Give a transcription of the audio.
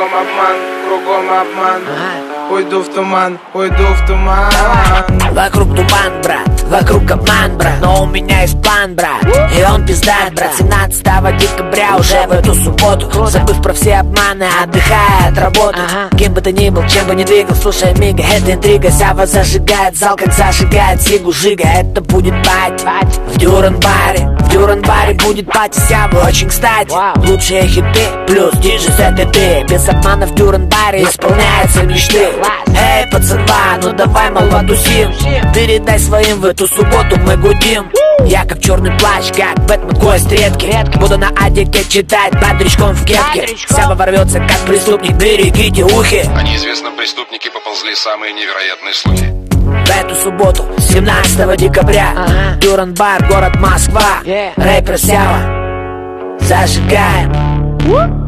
кругом обман. Уйду в туман, уйду в туман. Вокруг туман, брат, вокруг обман, брат. Но у меня есть план, брат, и он пиздат, брат. 17 декабря уже в эту субботу, забыв про все обманы, отдыхая от работы. Кем бы ты ни был, чем бы ни двигал, слушай, мига, это интрига. Сява зажигает зал, как зажигает сигу жига. Это будет пати в Дюран-баре. В Дюран-баре будет пати Сява, очень кстати. Лучшие хиты, плюс диджей это ты. Без обмана в Дюран-баре исполняются мечты. Эй, пацанва, ну давай, мол, потусим. Передай своим, в эту субботу мы гудим. Я как черный плащ, как Бэтмен, гость редкий. Буду на адике читать бодрячком в кепке. Сява ворвется, как преступник, берегите ухи. О неизвестном преступнике поползли самые невероятные слухи. В эту субботу, 17 декабря, Дюран-бар, город Москва. Рэпер Сява, зажигаем.